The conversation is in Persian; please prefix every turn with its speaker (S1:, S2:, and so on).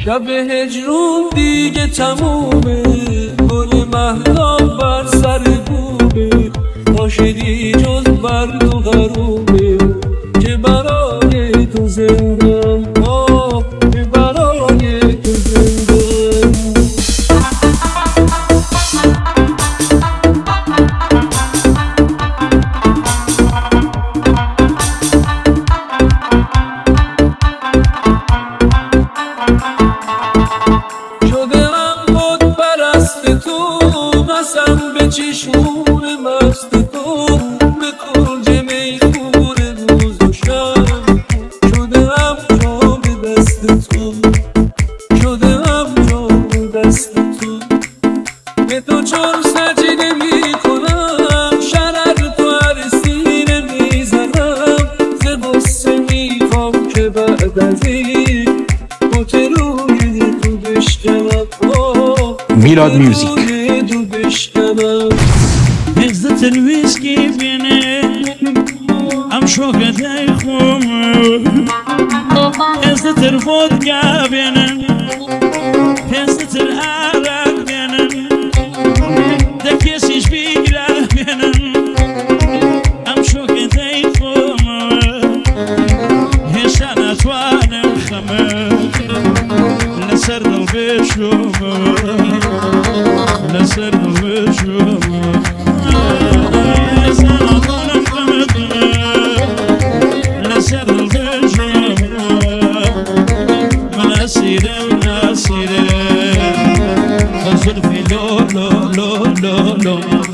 S1: شب هجرون دیگه تمومه، گل مهتاب بر سر بومه، ناشدی جز برد و غرومه که برای تو زندم، که برای تو زندم. به چشمون مست تو، به کنج میخور روز و شب، شدم جام دست تو، شدم جام دست تو. به تو چون سجده میکنم، شرر تو هر سینه میزنم، ز غصه میخوام که بعد از این بوت روی تو بشکنم.
S2: میلاد میوزیک.
S3: عزت الويسكي بيني ام شوقة دايخوم عزت الفودكا بيني عزت العراق بيني دكيسيش بيقلا بيني ام شوقة دايخوم هشانا تواني وخمك لسر البشوم لسر البشوم زلفي لو لو لو لو لو